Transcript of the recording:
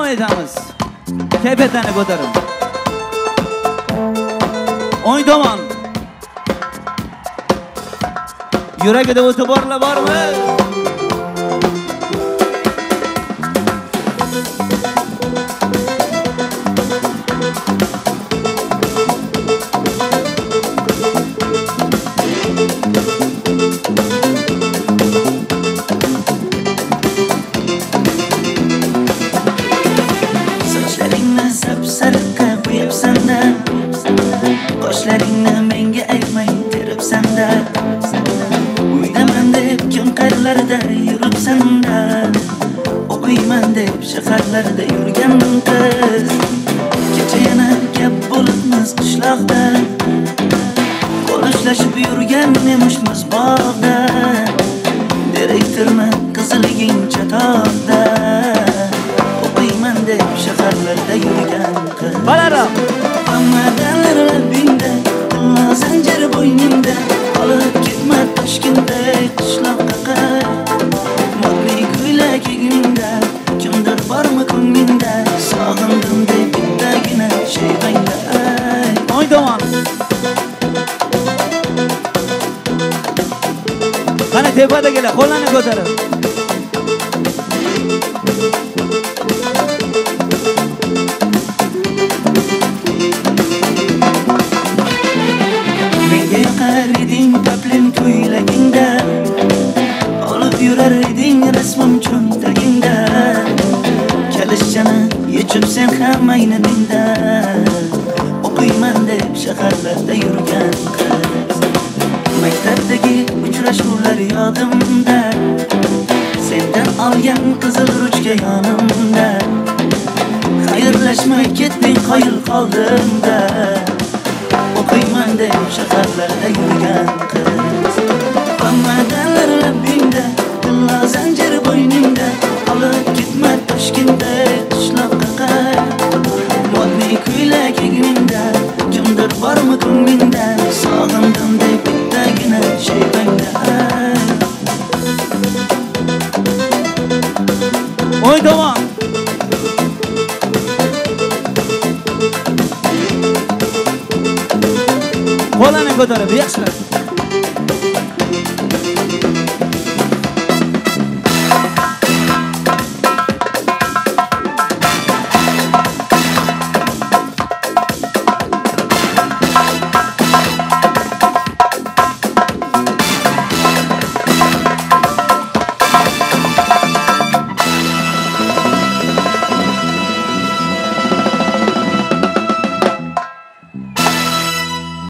etamiz. Kayfiyatlarni ko'taring. O'ng tomon. Yuragida o'ti borlar bormi? Qoshlaringni menga aytmay teribsan-da. Uydaman deb kun qirlarida yuribsan-da. O'qiyman deb shaharlarda yurgandim qiz. Kecha yana gap bo'libmiz qishloqda. Qo'lishlashib yurgan emishmiz bog'da. Direktorni qiziliging chatoqda. O'qiyman deb shaharlarda yurgan qiz. Balaroq Hammadanlar labbingda, zanjir bo'yningda, olib ketma Toshkentda qishloqqa qay. Modniy ko'ylak yigingda, kimdir bormi ko'nglingda, sog'indim deb bittagina shayvangda. o'ng tomon. Qani tepadagilar qo'llarni ko'tarib. Eding taplin ko'ylagingda, olib yurar eding rasmim cho'ntagingda. Kalishchani yechib sen ham ayningda. O'qiyman deb shaharlarda yurgan qiz. Maktabdagi uchrashuvlar yodimda, sendan olgan qizil ruchka yonimda. Xayrlashmay ketding qoyil qoldimda. O'qiyman deb shaharlarda yurgan qiz. Hammadanlar labbingda, tillo zanjir bo'yningda, olib ketma Toshkentda qishloqqa qay. Modniy ko'ylak yigingda, kimdir bormi ko'nglingda, sog'indim deb bittagina shayvangda. O'ng tomon. Qo'llarni ko'tarib, yaxshilab.